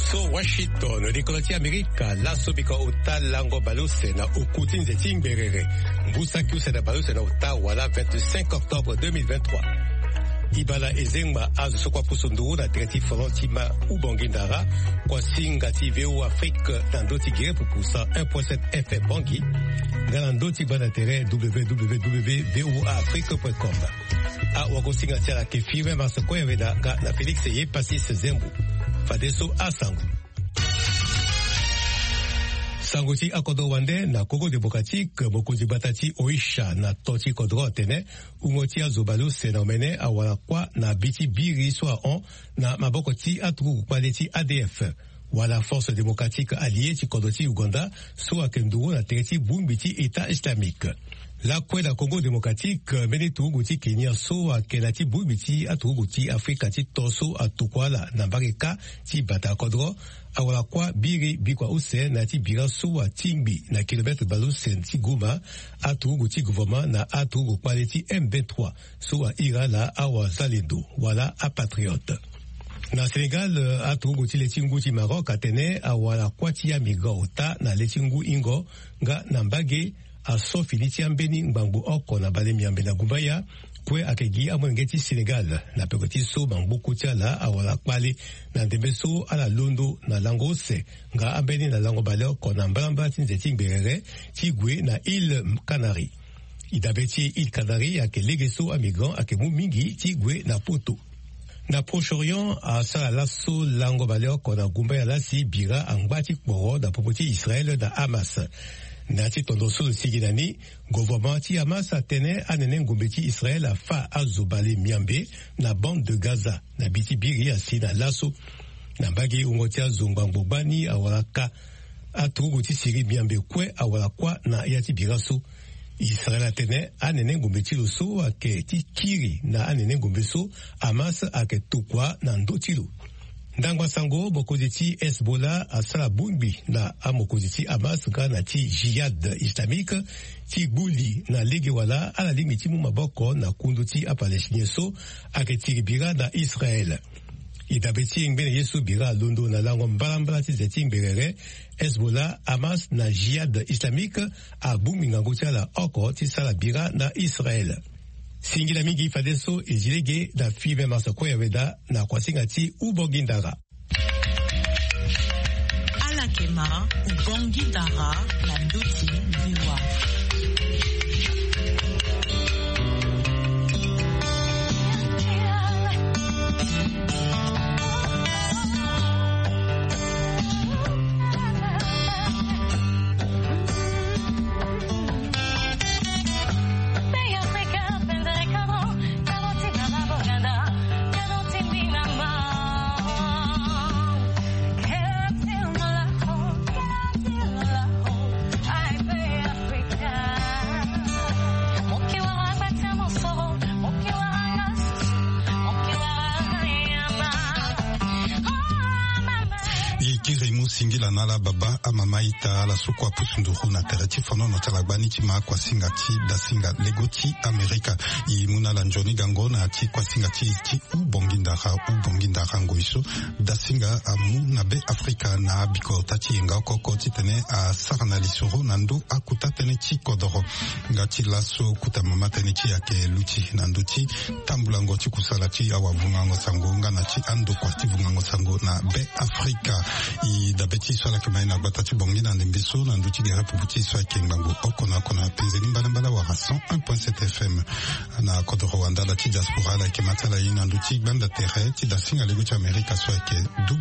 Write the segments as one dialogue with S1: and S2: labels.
S1: So Washington, Nikolati Amerika, la sobika uta lango balose na ukutin zeting berere. Mbusa kiusa da balose na uta wala 25 octobre 2023. Ibala ezengma azu sokwa pusunduru na treti folantima ubongindara kwa singati veu Afrique tandoti gire pupusa 1.7 FM bangi galandoti bana tere www.voaafrique.com. A wagosinga tiara ke firme masoko yaveda ga na Felix ye Pasis Zembu. Fadeso asangu. Sanguti akodo wande na Congo Démocratique mokozi batati oisha na toti kodro tene umoti azobalu senomene awala kwa na biti biri soa on na maboko ti atru kwa leti ADF. Wala force démocratique alliée ti kodoti Uganda soa kenduru na tereti bumbiti État islamique. La kweda Congo Démocratique mene tuguti Kenya soa kenati bumbiti atuguti Afrika ti toso atukwala na barika ti bata kodro awala kwa biri bikwa use na ti bira soa timbi na kilometre balu senti guma atugu ti gouvernement na atugu kwa leti M23 soa ira la awa zalindo wala a patriote. Na Sénégal atugu ti letingu ti Maroc atene awala kwa ti ya migauta na letingu ingo nga na mbage a sofili ti ambeni ngbangu oko na bale miambe na gumbaya kwe akegi amwengeti Senegal na pekoti so bangbuku tia la awala kpali na ndembe so ala londo na lango se nga ambeni na lango bale oko na mbalamba tinzeti ngberere tigwe na île Canari. Idabeti île Canari ake legeso a migrant ake mu mingi tigwe na poto. Na Proche-Orient a sala lasso lango bale oko na gumbaya lasi bira angbati kporo da popoti Israel da Hamas. Nati tondoso siginani, gouvernement ti Hamas atene anene ngombeti Israël a fa azobale miambe na bande de Gaza na biti biri asi na laso na mbagi ungotia zongbangbobani awalaka atrugu ti siri miambe kwe awala kwa na yati biraso. Israël atene anene ngombeti loso ake ti kiri na anene ngombeso Hamas ake tukwa na ndotilo. Ndangwa sango mokozi ti Hezbollah asala bungbi na amokozi ti Hamas ga na ti jihad islamique ti guli na lege wala ala limi ti mu maboko na kundu ti apalestinien so ake tiri bira na Israel. Idabe ti ngbene yesu bira londo na lango mbalambala ti zeti ngberere Hezbollah Hamas na jihad islamique a bungbi ngango ti ala oko ti sala bira na Israel. Singila mingi fadeso ezilege da fibe masako yaweda na kwasingati ubongindara.
S2: Alakema ubongindara na ndoti viwa.
S3: Singila nala baba amama ita ala sukwa pusunduru na tereti fono na talagbani tima kwa singati da singa legoti Amerika imuna la njoni gango na ti kwa singati ti ubongindara ngoiso da singa amu na be Afrika na biko tati nga koko titene a sarana lisoro nando akuta tene ti kodoro ngati laso kuta mama tene ti ake luti nando ti tambulango ti kusala ti awa vungango sango nga na ti ando kwa ti vungango sango na be Afrika da beti swala kama ina batati bongi na ndembeso na nduti gara puputi swa kengango okona kona penzeli mbala wa 101.7 FM na kodo Rwanda la ti diaspora la ke matala ina nduti banda terre ti da singa lego ti Amerika swa ke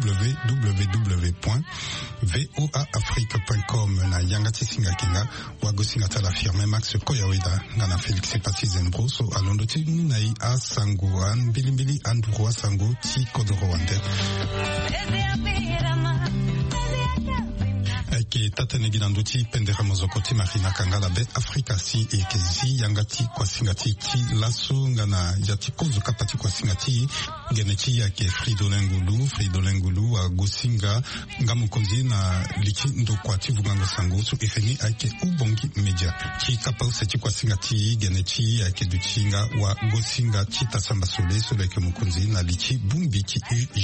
S3: www.voaafrique.com na yanga ti singa kinga wago singa tala firme Max Koyawida na Felix Pacizenbro so alondo ti nai a sango an bilimbili andurwa sango ti kodo Rwanda ke e tatenegi na nduti pendera mozokoti marina kangala be Afrika si ekezi yangati kwa singati ti laso ngana yati kozo kapati kwa singati geneti yake Fridolin Ngulu wa gosinga ngamukonzi na lichi ndo kwa ti vuganga sango so efeni ake ubongi media ki kapau seti kwa singati geneti yake duchinga wa gosinga ti tasamba sole ke mukonzi na lichi bumbi ti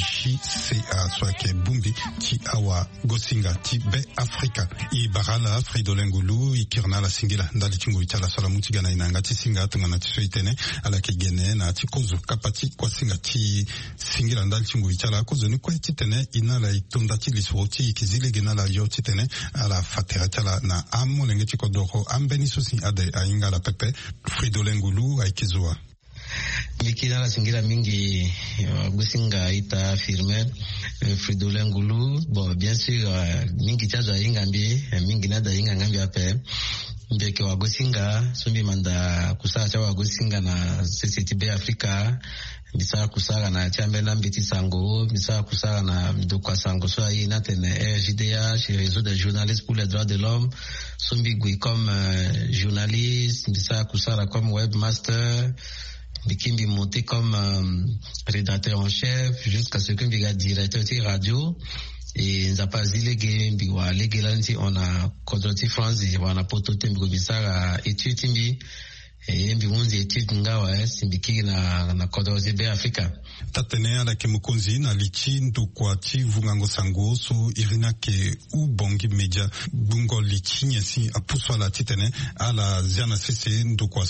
S3: UJCA so ake bumbi ti awa gosinga ti be Afrika i barala Fridolin Ngulu ikirna la singila ndali tingo itala sala mutigana inanga ti singa tungana ti soitene ala ke gene na ti kozo kapati kwa singa ti singila ndali tingo itala kozo ni kwa ti tene ina la itonda ti lisoti ikizile gena la yo ti tene ala fatera tala na amo lenge ti kodoro ambeni sosi ade ainga la pepe Fridolin Ngulu aikizoa
S4: Mikina la singira mingi gusinga ita firme Fridolin Ngulu bon bien sûr mingi chazo ingambi mingi nada ingambi ape mbeke wa gusinga sumbi manda kusaa cha wa gusinga na CCTB Afrika bisa kusara na chambe na mbiti sango bisa kusara na mdukwa sango so ayi natene RJDH réseau des journalistes pour les droits de l'homme sumbi gui comme journaliste bisa kusara comme webmaster Bikimbi monté comme rédacteur en chef jusqu'à ce que Biga directeur de radio et Nzapa Zilege Biwa Legelanti on a Kodoti France on a potote Bigo Bisara étude timbi et Mbunzi étude ngawa simbiki na Kodoti be Afrika
S3: tatene ala ke mukonzi na lichi ndo kwa ti vungango sango so irina ke ubongi media bungo lichi nyesi apuswa la titene ala ziana sese ndo kwa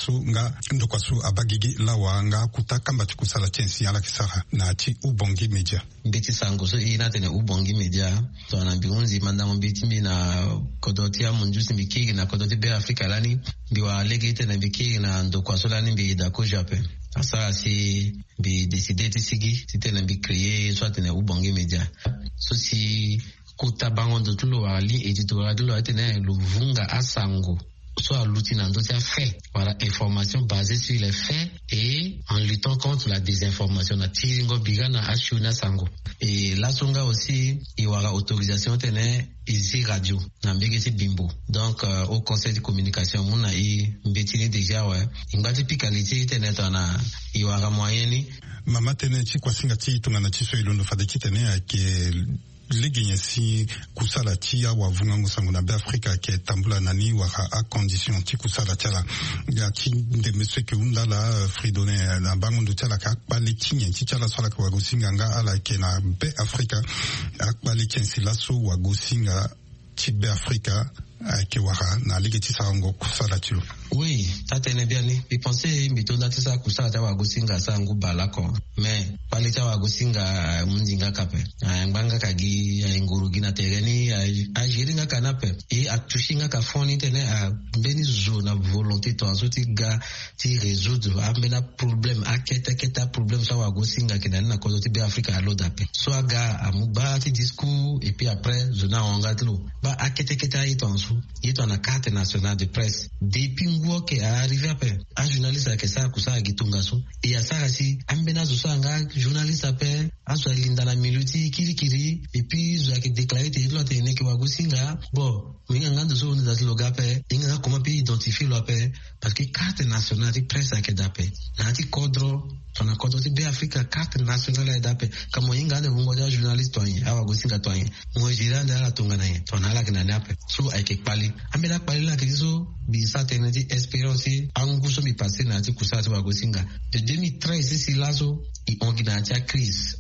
S3: so abagigi lawa nga kutakamba ti kusala chensi ala kisara na ti ubongi media
S4: mbiti sango so ina tene ubongi media to anambunzi mandango mbiti mi na Kodoti ya munjusi mbiki na Kodoti be Afrika lani biwa lege tene mbiki na ndo kwa so lani mbi dako jape asa si bi décider ti sigi si tene bi créer soit tene ubongi media so si kuta bango ndo tulo wa li editorial tulo tene lu vunga asango soit l'outil dans d'autres faits. Voilà, information basée sur les faits et en luttant contre la désinformation. Na tiringo bigana ashuna sango. Et là songa aussi, il y aura autorisation tene ici radio. Na mbegeti bimbo. Donc au conseil de communication, mona i mbetini déjà ouais. Ingati pikalité tene tana il y aura moyen ni.
S3: Mama tene chi kwa singa ti tungana chi so ilondo fadeki tene ake legenya si kusala tia wa vungango sango na be Afrika ke tambula nani wa a condition ti kusala tala ya ti de monsieur ke undala Fridolin na bango ndo tala ka pa le kinya ti tala sala kwa gosinga nga ala ke na be Afrika akpa le kensi laso wa gosinga ti be Afrika ke wara na legeti sango kusala tilo.
S4: Oui, ça tenait bien. Il pensait mitonda tisa kusala tawa gosinga sangu balako. Mais pale tawa gosinga mundinga kape. Nganga kagi ngurugi na tereni a jiringa kanape. Et a touchinga ka foni tene a beni zona volonté to azoti ga ti résoudre amena problème a keta problème sawa gosinga kenani na kodoti be Afrika alodape. So aga amuba ti discours et puis après zona ongatlo. Ba a keta itonsu. Yito na carte nationale de presse. Depuis que a arrivé après un journaliste qui ça kusa gitungaso et a ça si ambena zo sanga journaliste après a so linda na minuti kirikiri et puis zo a déclaré te lo te ne ke wa gosinga bon winga ngando zo na zo gape inga comment peut identifier lo après parce que carte nationale de presse a ke dape na ti kodro to na kodro ti be Africa carte nationale dape kamo inga de ngo ja journaliste to yin a wa gosinga to yin mo jiranda la tungana yin to na la kana nape so ai ke pali ambena pali la ke zo bi sa tenedi expérience anguso mi passé na ti kusati wa gosinga de 2013 ici lazo i ongina ti a crise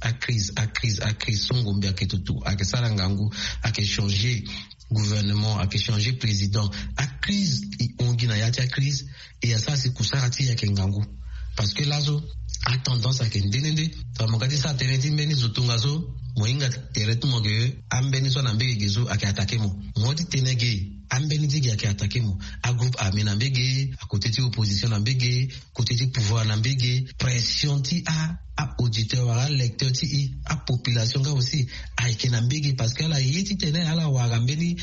S4: songo mbi ake tutu ake sala ngangu ake changer gouvernement ake changer président a crise i ongina ya ti a crise et ya sa si kusara ti ake ngangu parce que lazo a tendance ake ndenende to mokati sa tenedi mbeni zotunga so moinga teretu moge ambeni so na mbege gezo ake atake mo moti tenege ambeni digi ake atake mo a groupe armé na mbege a côté ti opposition na mbege côté ti pouvoir na mbege pression ti a auditeur wala lecteur ti a population ga aussi a eke na mbege parce que la yeti tene ala wara mbeni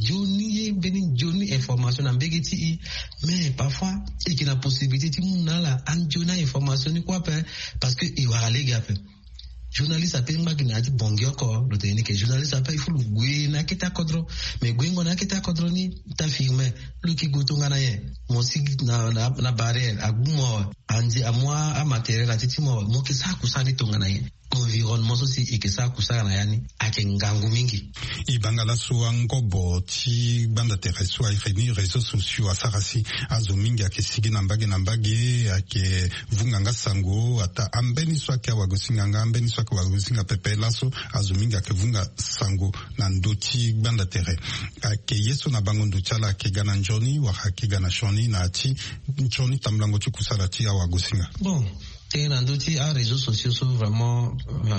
S4: joni information na mbege ti mais parfois eke na possibilité ti munala an jona information ni quoi parce que i wara lege ape journaliste a pengba gina ti bongio ko lo tene ke journaliste a pa ifu gwe na kita kodro me gwe ngona kita kodro ni ta firme lu ki gutunga na ye mo si na barrière agumo andi amwa a matériel atiti mo ke sa kusani tunga na ye environnement sosi ikesa kusana yani ake ngangu mingi
S3: ibangala suwa ngobo ti banda teresu ifeni réseaux sociaux asarasi azo mingi ake sigi na mbage ake vunganga sango ata ambeni swake wagosinganga ambeni swake wagosinga pepe laso azo mingi ake vunga sango na ndoti banda tere ake yeso na bango nduchala ake gana njoni waka gana shoni na ati njoni tamlango ti kusala ti wagosinga
S4: bon. Tenanduti a réseaux sociaux sont vraiment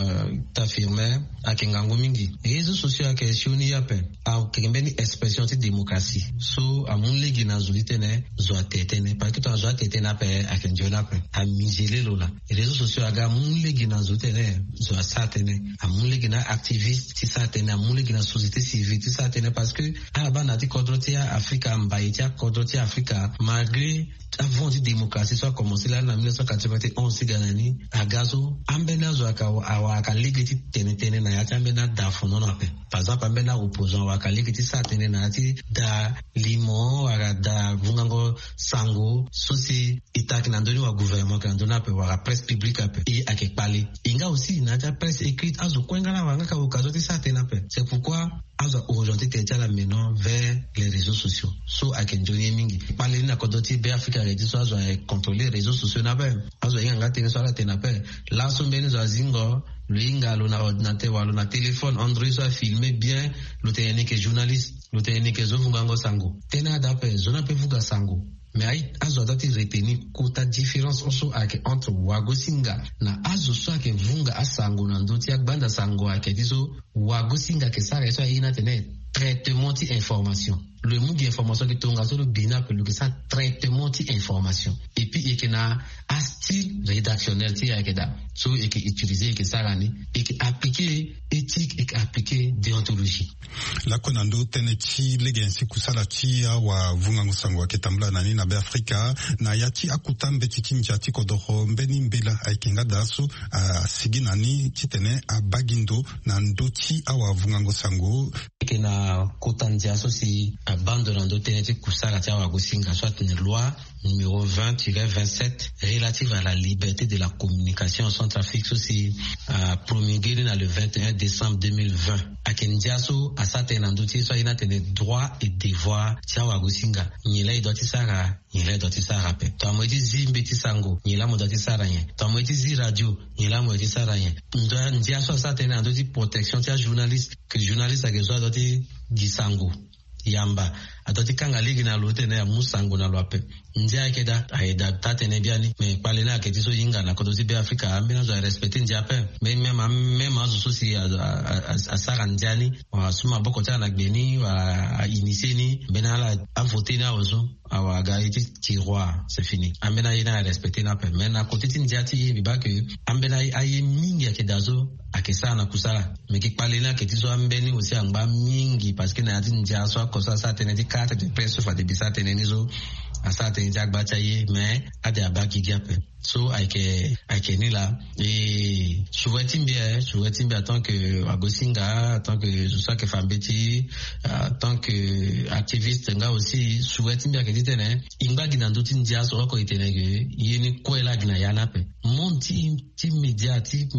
S4: t'affirmer à kengango mingi. Réseaux sociaux à question y a pe a kembeni expression de démocratie. So a mon legi na zulitene zo atetene parce que to zo atetene pe a kenjona pe a mingele lola. Réseaux sociaux aga mon legi na zulitene zo asatene a mon legi na activiste ti satene a mon legi na société civile ti satene parce que a ba na ti kodrotia Africa mbaïtia kodrotia Africa malgré avant la démocratie soit commencé là en 1991 ganani agazo ambena zo aka ligiti tenetene na yati ambena da fono na pe par exemple ambena opposant aka ligiti sa tene na yati da limo aga da vungango sango sosi itaki na ndoni wa gouvernement kan dona pe wa presse publique pe et ake pali inga aussi na ta presse écrite azo kwenga na wanga ka okazo ti sa tene pe c'est pourquoi azo aujourd'hui t'es là maintenant vers les réseaux sociaux so ake njoni mingi pali na kodoti be Africa réseaux sociaux contrôler les réseaux sociaux na pe azo inga tene swala tena pe la sombeni zo zingo luinga luna ordinateur wala na téléphone Android so filmer bien lo tene ke journaliste lo tene ke zo vungango sango tena da pe zona pe vuga sango mais ai azo dati retenir kota différence also ake entre wagosinga na azo so ake vunga asango na ndoti akbanda sango ake diso wagosinga ke sara so ina tene traitement d'information. Le mot d'information qui tombe sur le bina peut le ça traitement d'information. Et puis il y a un style rédactionnel qui est là, so et qui utilisé que ça rani et qui appliqué éthique et qui appliqué déontologie.
S3: La konando teneti legensi kusala ti wa vunga ngusangwa ketambla nani na be Afrika na yati akutambe tikinja ti kodoro mbeni mbela aikenga dasu sigi nani kitene abagindo na ndoti awa vunga ngusango
S4: na kotandia sosi abandonando teneti kusala ti awa gosinga soit une loi numéro 20-27 relative à la liberté de la communication en Centrafrique aussi promulguée le 21 décembre 2020. À Kendiaso, à Satenandoti, soit il a des droits et devoirs. Tiawa Gosinga, Nila idoti Sara, Nila idoti Sara pe. Toi moi dis Mbeti Sango, Nila modoti Sara yen. Toi moi dis radio, Nila modoti Sara yen. Ndiaso Satenandoti protection, tia journaliste, que journaliste a besoin d'oti Gisango. Yamba atoti kanga ligi na lote na musango na lwape ndia keda aida tatene biani me pale na ketiso yinga na kodozi be Afrika ambina zo respecter ndia pe même azo sosi asara ndiani wa suma boko tana gbeni wa iniseni benala a voter na ozo awa gaiti tiroir c'est fini ambena ina respecter na pe mena kotiti ndiati biba ke ambena aye mingi akedazo akesa na kusala meki pale na ketiso ambeni osi angba mingi parce que na ati ndia so kosa sa tenedi carte de presse fa de bisa tenenizo asa tenedi agbacha ye mais ade abaki gape so aike ni là et souhaite bien tant que agosinga tant que ça que fambeti tant que activiste nga aussi souhaite bien que ditene inga ginanduti ndia so ko itenege yeni kwela gina yanape monti média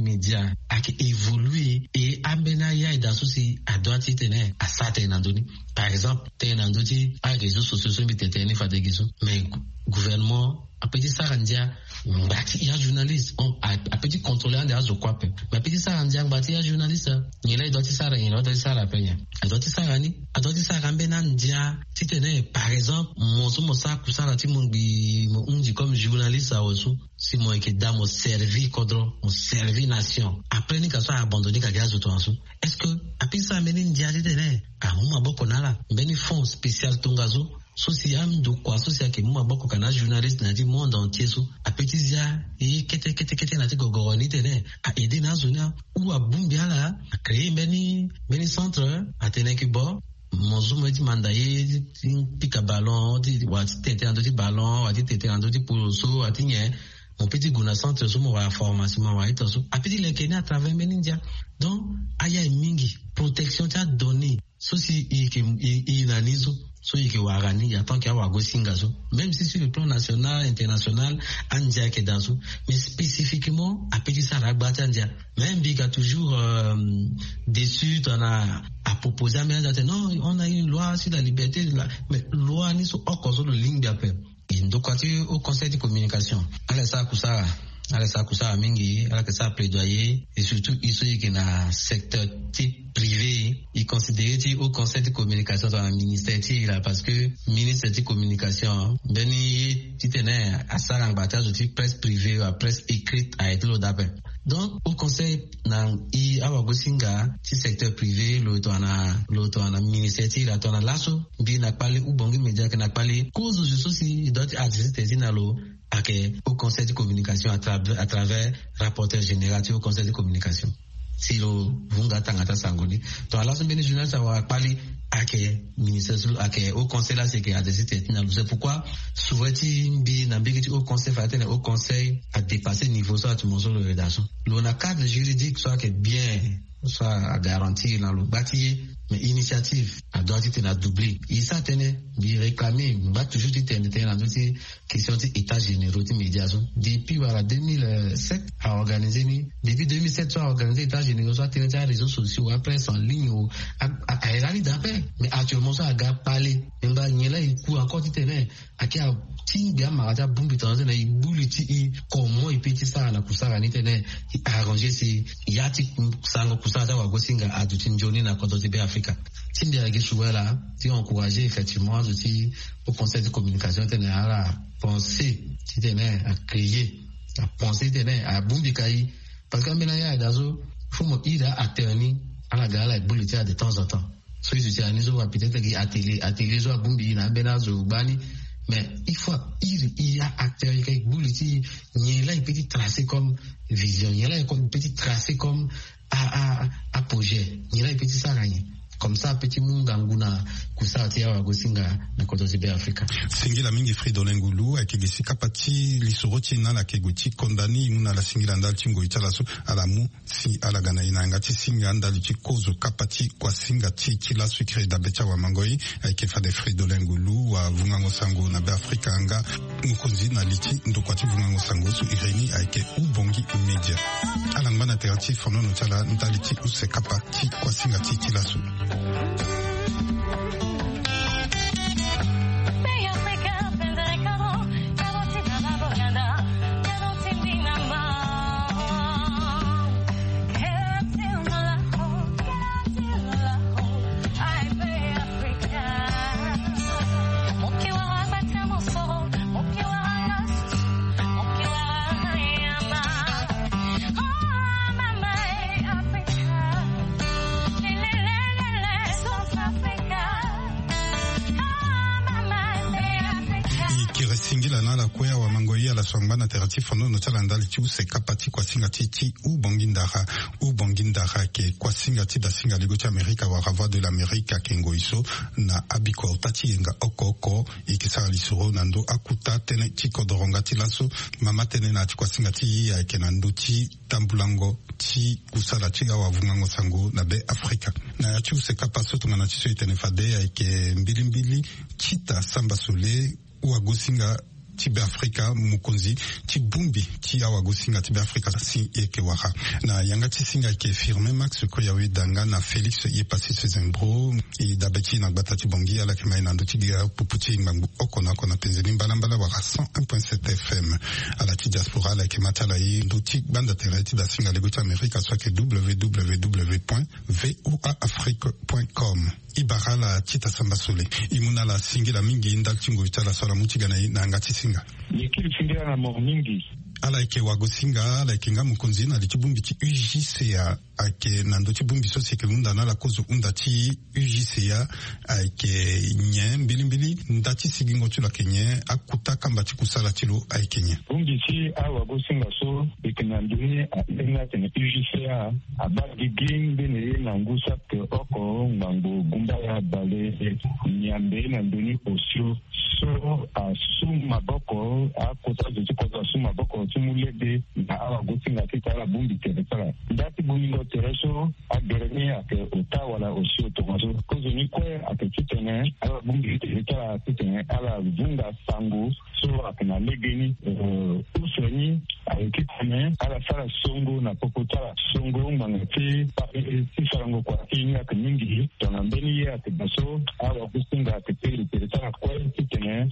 S4: ake évoluer et ambena ya idasusi adwati tene asate nandoni par exemple tenanduti a réseaux sociaux so bitene fa degizo mais gouvernement a petit sarandia mbati ya journaliste a petit contrôleur de azo kwape mais petit sarandia mbati ya journaliste nyela idoti sara penya adoti sara ni adoti sara mbena ndia titene par exemple mosa kusara ti mungi unji comme journaliste awosu si moi que da mo servi kodro mo servi nation après ni ka so abandonner ka gazo to ansu est-ce que apisa mbeni ndia titene muma boko nala mbeni fond spécial tongazo sosi amdo kwa sosi ake muma boko kana journaliste na di monde entier so apetizia e kete na ti gogoroni tene a aider na zona ou a bumbiala a créer mbeni centre a teneki bo mozumo ti mandaye pika ballon ti wa ti tete ando ti ballon wa ti tete ando ti poloso wa ti nye mon petit guna centre so mo wa formation mo wa ito so apidi le kenya à travers menindia donc aya mingi protection ta donné so si i nanizo so yeke warani ya tant qu'il y a wagosinga so même si sur le plan national international andia ke danso mais spécifiquement apidi sa ragbata andia même biga toujours dessus on a à proposer à non on a une loi sur la liberté mais loi ni so okoso le ligne d'appel donc quand tu au conseil de communication Alessa Kusara mingi Alessa plaidoyer et surtout ici qui na secteur type privé il considère au conseil de communication dans le ministère là parce que ministère de communication beni titene asara ngbatage de presse privée ou presse écrite a été d'appel donc au conseil na i awagosinga ti secteur privé lo to na ministère là to na laso bi na parler ou bongi média que na parler cause je souci d'autres artistes na lo au conseil de communication à travers rapporteur général au conseil de communication si le vunga tangata sangoni to ala so beni journal ça va parler ministère au conseil là c'est que a décidé c'est pourquoi souvent bi na bigi au conseil fatene au conseil a dépassé niveau ça tout monde le rédaction le cadre juridique soit que bien soit à garantir dans le bâti mais initiative a doit être doublé il ça tenait bi réclamer va toujours être dans dossier question de état généraux de médiation depuis voilà 2007 a organisé depuis 2007 soit organisé état généraux soit tenir les réseaux sociaux après en ligne ou à réaliser d'appel mais actuellement ça a parlé mba nyela il court encore tenir à qui a ti bien maraja bumbi tanzania na ibuliti comment il peut ça na kusara ni tenir arranger c'est yati sango kusara wa gosinga adutinjoni na kodote be Africa timbi ya gishuwela ti encourager effectivement au conseil de communication tenir à penser tenir à créer à penser tenir à bumbi kai parce que maintenant ya dazo faut mo ida attorney à la gala ibuliti de temps en temps so ils utilisent peut-être qui atelier zo bumbi na benazo bani mais il faut il y a acteur qui buliti ni là il peut tracer comme vision ni là comme petit tracer comme à projet ni là il peut ça gagner comme ça petit munganguna kusatia wa gosinga na kotozibe Afrika
S3: singila mingi Fridolin Ngulu akigisika pati lisoroti na la keguti kondani muna la singila ndal tingo italaso alamu si alagana inanga ti singa ndal ti kozo kapati kwa singa ti kila sucre da becha wa mangoi aikefa de Fridolin Ngulu wa vungango sango na be Afrika anga mukonzi na liti ndokwati vungango sango su ireni aike ubongi media alangana terati fono no tala ndaliti use kapati kwa singa ti kila su swangana terati fono no tala ndali ti use kapati kwa singa ti u bongindara ke kwa singa ti da singa lego ti Amerika wa rava de l'America kengo iso na abiko tati yenga oko ikisara lisoro nando akuta tene ti kodoronga ti laso mama tene na ti kwa singa ti ya ke nando ti tambulango ti kusala ti ga wa vungango sango na be Afrika na ti use kapaso tongana ti so itene fade ya ke mbilimbili chita samba sole wa gosinga tibe Afrika mukonzi tibumbi ti awa gosinga tibe Afrika si eke waka na yanga ti singa ke firme max ko yawe danga na Felix ye passé ce zembro e dabeti na gbata ti bongi ala ke mai na ndo ti gira puputi ngbangu okona kona penzeli mbala waka 101.7 FM ala ti diaspora ala ke matala ye ndo ti banda tereti da singa lego ti Amerika soit ke www.voaafrique.com ibara la tita samba sole imuna la singila mingi ndal tingo itala sala mutigana na ngati singa
S5: yekili singira na mingi
S3: ala ike wagosinga ala ike nga mukonzi na litibumbi ti UJCA ake nando tibumbi so seke unda na la kozo unda ti UJCA ake nye mbili ndati sigingo tula kenye akuta kamba ti kusala tilo ake nye
S5: bumbi ti awagosinga so ikenanduni atenga tene UJCA abagi ging bene na ngusa te oko ngango gumba ya bale nyambe na nduni osio so asuma boko akota zuti kota asuma boko tumulede na awa gosinga titala bumbi teretala dati bumingo tereso agereni ake utawala osio tomaso kozoni kwe ake titene awa bumbi teretala titene ala vunga sangu so akena legeni useni ake titene ala sara songo na popotala songo mangati sisarango kwa kini ake mingi tonambeni ye ake baso awa gosinga ake teretala kwe titene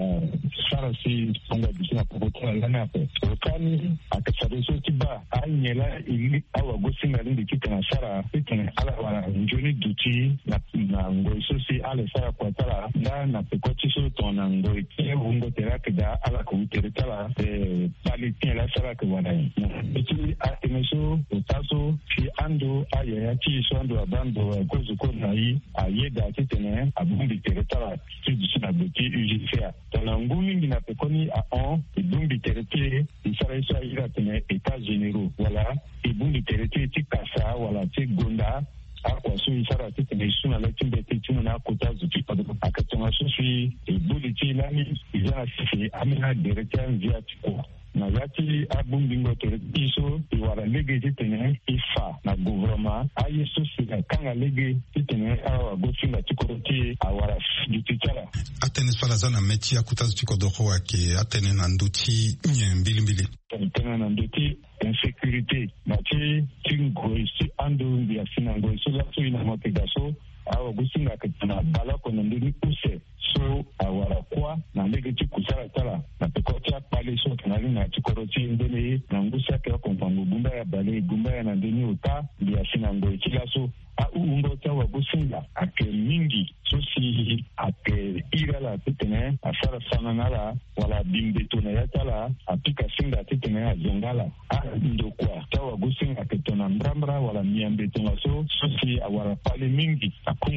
S5: sara si songa bisina popotala lana ake okani ake sadeso tiba anyela ili awa gosinga lindi titene sara titene ala wala njoni duti na ngoiso si ale sara kwa tala na pekoti so tona ngoite ungo terake da ala kuteretala palitin la sara ke wana iti atemeso utaso fi ando ayaya ti so ando abando kozu ko nai ayeda titene abumbi teretala ti na beti UGCA tona ngumi na pekoni a on ibumbi terete isara iso ayira tene états généraux wala ibumbi terete ti kasa wala ti gonda akwa so isara titene suna la timbe tituna na kota zuti padu akatonga so fi ibuliti lani izana sifi amina dereka via tiko na yati abumbingo tereti so iwara lege titene ifa na gouvernement aye so sika kanga lege titene awa gofinga tikoroti awara dititala
S3: atene swala zana meti akuta zuti kodoko wake atene na nduti mbili
S5: tena na nduti insécurité mati tingoisi ando mbia sinangoisi la so ina motegaso awa gusinga katana bala kono ndini use so awara kwa na negeti kusala tala na pekotia pale so kanali na tikoroti ndene na ngusa kwa konfangu gumba ya bale gumba ya na ndini uta mbia sinangoisi la so ungo tawa gusinga ake mingi so si ake irala titene asara sananala wala bimbeto na yatala apika singa titene azongala ndo kwa tawa gusinga ake tona mbrambra wala miambeto na so si awara pale mingi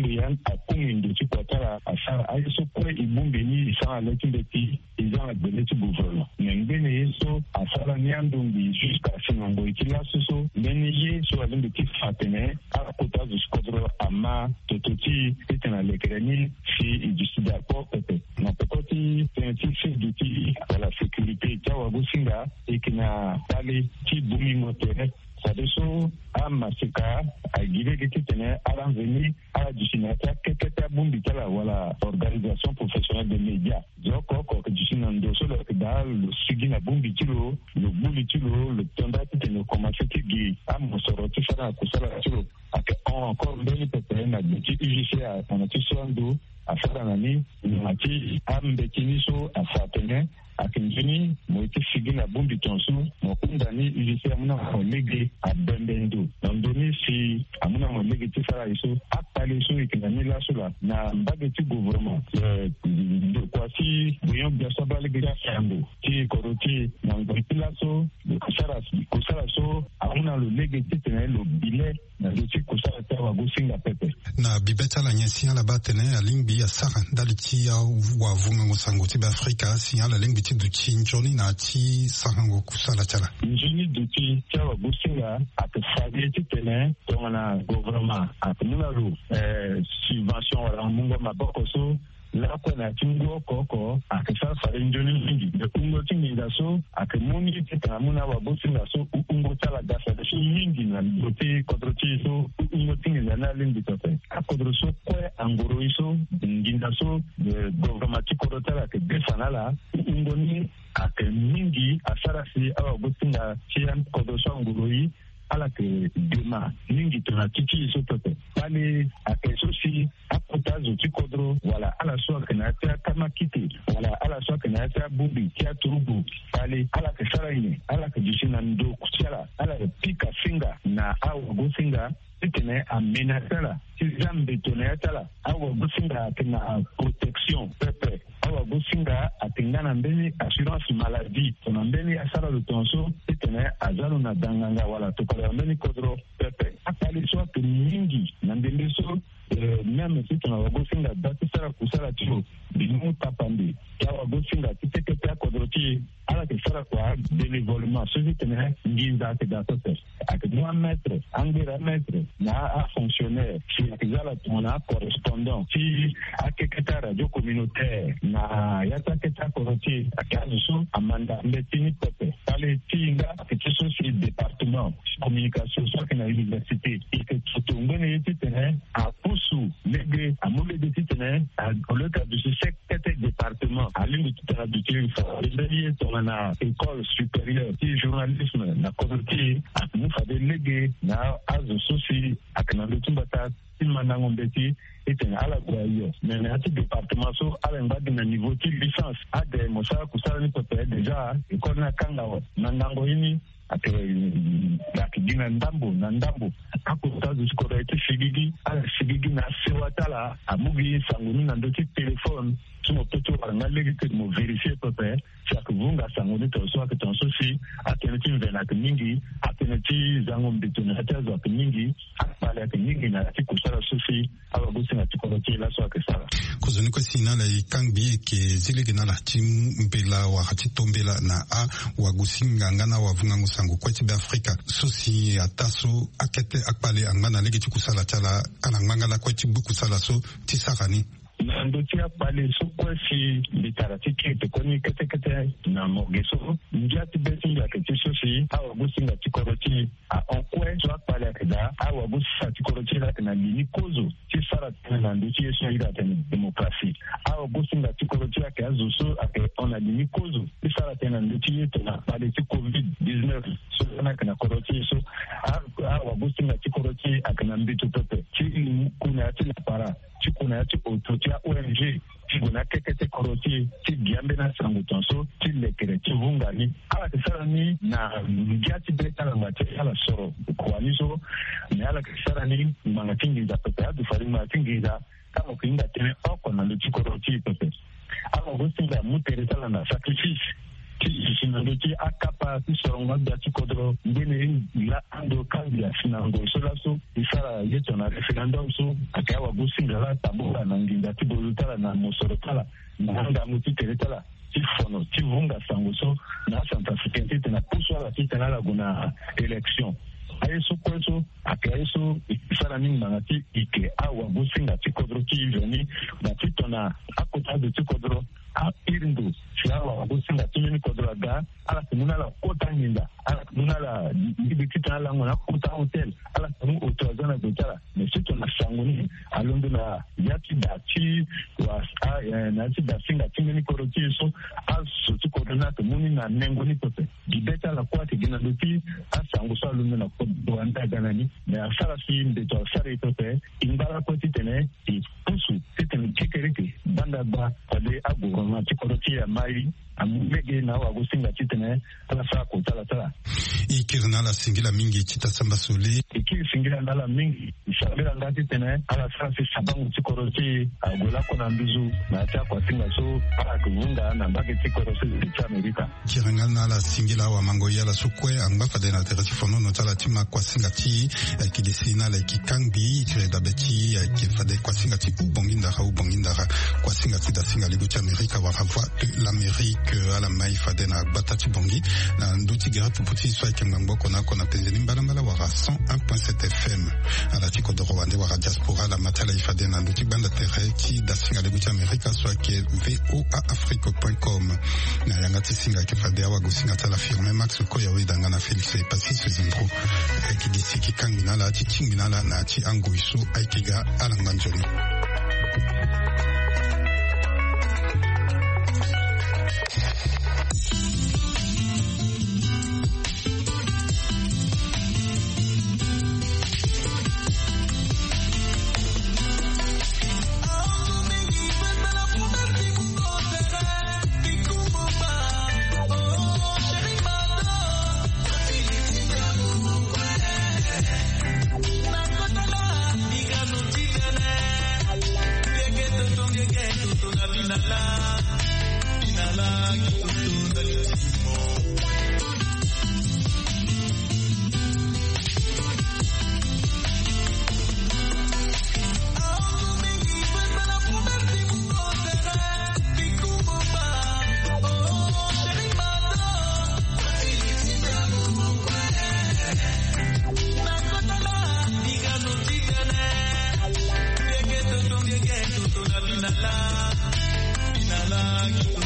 S5: akungu ndo chikwa tala asara aiso kwe ibumbe ni isana letimbeti izana beleti gouvernement nengene yeso asara niandumbi jusqu'à sinango ikila so neni yeso alimbe kifatene akota zuskodro ama tototi titena lekereni si idisida popepe na pekoti tenetisi duti wala sécurité tawa gusinga ikina pale ti bumingo tere sadeso amasika agile titene alanveni ala disinata keketa bumbi tala wala organisation professionnelle des médias joko ko disina ndo solo da lo sigina bumbi tilo lo buli tilo le tonda titene commencer tigi amosoro tisara kusala tilo ake encore ndeni pepe na biti UGCA na tisando afara nani mati ambetini so afatene akinjini moiti sigina bumbi tonsu mokundani UGCA amuna molege abembendo ndoni si amuna molege tisara iso apale so ikindani la sula na mbageti gouvernement kwa si buyon biasa balege ya sando ti koroti na ngopila so kusara so amuna lo lege titene lo bile na loti kusara tawa gusinga pepe
S3: na bibeta la nyesi ala batene alingbi ya sara daliti ya wavunga ngosango ti Afrika si ala lingbi ti duti njoni na ti sarango kusala chala
S5: njoni duti tawa gusinga atfage titene tona gouvernement atumuna lo subvention wala mungo maboko so la kwa tingo koko akisa fare njoni mingi de ungo tinga so akemoni titamuna wabosinga so ungo tala gasa so mingi na bote kodroti so ungo tinga na lindi tote akodro so kwa angoro iso nginda so government kodotala ke desanala ungo ni akemingi asara si awabosinga chiam kodosho angoroi ala ke dema mingi tona tiki iso tote pale akeso si akuta zuti kodro wala ala so kenata kama kiti wala ala so kenata bubi kia turubu pale ala ke saraini ala ke jisina ndo kuchala ala ke pika singa na awa gosinga tene amenasala tizambe tonayatala awa gosinga kena protection pepe awa gosinga atengana mbeni assurance maladie tona mbeni asala lutonso tene azalo na danganga wala tokala mbeni kodro pepe apale pale soit mingi na ndeleso même si tuna wagosinga dati sara kusala tio bimu tapande ya wagosinga titekete akodroti ala ke sara kwa bénévolement ceux qui tenaient nginza te dato se avec 3 mètres angera mètre na a fonctionnaire si akizala tuna correspondant si akeketa radio communautaire na yata keta kodroti akazo amanda mbetini pote pale tinga kitu si département communication soit na université et que tout ngone yiti tene a pusu lege amule de tene au le cadre de ce secteur département à l'une de toute la duty les na école supérieure de journalisme na communauté a nous fa de lege na azo soci akana de tumbata manango mbeti etena ala kwayo mais na ce département so ala ngadi na niveau de licence a de mosa kusala ni peut déjà école na kanga na ndango ini ate yakigina ndambo na ndambo akutazo sikora ite shigigi na sewatala amugi sanguni na ndoti téléphone tumo toto ngalegi ke mo vérifier papa chaque vunga sanguni to so akatonso si ateneti vena mingi ateneti zango mbetona atazo mingi akpala mingi na tikusala sosi abagusi na tikolote la so akesala
S3: kuzoni kwa sinala ikangbi ke zilege na la timu mbela wa hatitombela na a wagusinga ngana wavunga ngusangu kwa tibe Afrika sosi ataso akete akpale angana lege tikusala chala alangmangala kwa tibu kusala so tisakani
S5: ndotia pale so kwa si litaratiki te koni kete na mogeso njati besi ya kete sosi awa gusinga tikoroti a onkwe so pale akeda awa gusinga tikoroti la na lini kozo ti sara tena ndotia so ira tena demokrasi awa gusinga tikoroti ake azuso ake ona lini kozo ti sara tena ndotia tena pale ti covid-19 so na koroti so awa gusinga tikoroti ake na mbitu pepe ti kuna ati na para kuna yati ototia ONG kuna kekete koroti ti giambe na sangutonso ti lekere ti vungani ala kisara ni na ngiati beta na ngati ala soro kwaniso ni ala kisara ni mangatingi za pepe adu fari mangatingi kama kuinga tene oko na luti koroti pepe ala gosinga muteretala na sacrifice sinandoki akapa tisoronga dati kodro ngene la ando kambia sinango solaso isara yeto na referendum so akawa businga la tabula na nginda tibolutala na mosorotala na anda mutiteretala tifono tivunga sango so na Santa Africaine na puswa la titana la guna election ayeso kweso akayeso isara ni mangati ike awa businga tikodro tiveni na titona akota de tikodro a irindo siawa wabusinga tumeni kodroga ala kumuna la kota nyinda ala kumuna la bikita la ngona kota hotel ala kumu otozana dotala mesito na sangoni alondo na yati dati wa na ti dasinga tumeni koroti so aso ti kodona to muni na nengoni pote dibeta la kwati gina doti asango so alondo na kodwanda ganani na sala si ndeto sare tote imbala kwati tene ti pusu tete kikereke banda ba kode abu na tikoroti ya mai amege na wagusinga titene ala sa ko tala
S3: ikirna la singila mingi titasamba sole
S5: singira ndala mingi ishabira ngati tene ala sa si sabangu tikoroti agola kona mbizu na ta kwa singa so ala kuvunga na mbage tikoroti ya Amerika
S3: kiranga na la singila wa mango ya la sukwe anga fade na terati fono no tala tima kwa singa ti kidesina la kikangbi kireda beti kifade kwa singa ti ubonginda kwa singa ti da singa ligo ya Amerika wa voix de l'Amérique à la maïfade na batati bongi na nduti gira puputi swa kengambo kona penzeni mbala wara 101.7 FM à la tiko de Rwanda wara diaspora la matala ifade na nduti banda tereti da singa ligo ya Amerika swa ke voaafrique.com na yangati singa ke fade awa gusinga tala firme Max Koya wedanga na Felix Pacis Zimbro ki disiki kangina la tichingina la na ti angoiso aikiga alanganjoli.
S6: Bagi